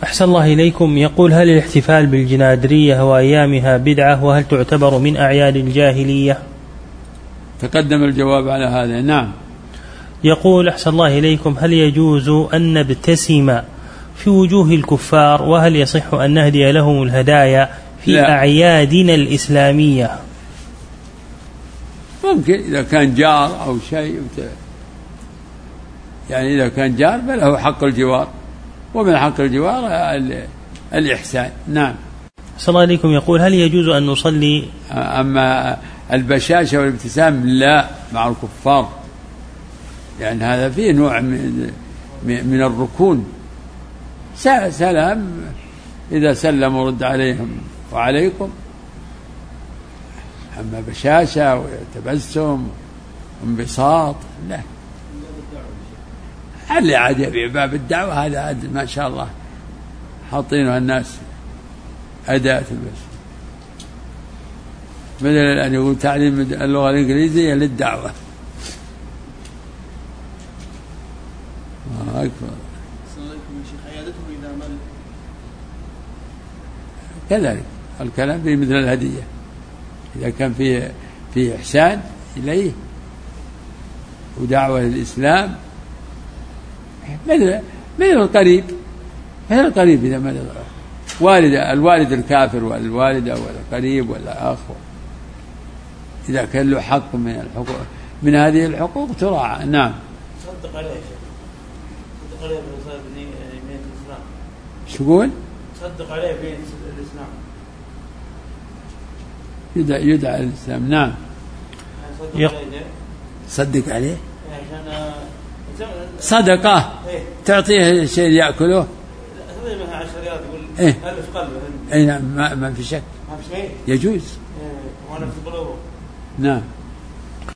أحسن الله إليكم. يقول: هل الاحتفال بالجنادرية وأيامها بدعة، وهل تعتبر من أعياد الجاهلية؟ تقدم الجواب على هذا. نعم. يقول: أحسن الله إليكم، هل يجوز أن نبتسم في وجوه الكفار، وهل يصح أن نهدي لهم الهدايا في أعيادنا الإسلامية؟ ممكن إذا كان جار أو شيء، يعني إذا كان جار فله حق الجوار، ومن حق الجوار الإحسان. نعم. أحسن الله إليكم. يقول: هل يجوز أن نصلي؟ أما البشاشة والابتسام لا مع الكفار، يعني هذا فيه نوع من الركون. سلام، إذا سلم ورد عليهم وعليكم. أما بشاشة وتبسم وانبساط لا. اللي عاد يبيع باب الدعوة هذا ما شاء الله حاطينها الناس أداة بس، بدل أن يقول تعليم اللغة الإنجليزية للدعوة. أكبر. كذلك الكلام في مثل الهدية، إذا كان فيه إحسان إليه ودعوة للإسلام، مثل القريب، إذا ما الوالد الكافر والوالدة والقريب والأخ، إذا كان له حق من الحقوق، من هذه الحقوق تراعى. نعم. صدق عليه بين الإسلام. شو يقول؟ صدق عليه بين الإسلام. يدعى الإسلام. نعم. صدق عليه صدقة، تعطيه شيء يأكله. إيه؟ أي نعم، ما في شك، يجوز. وأنا في نعم.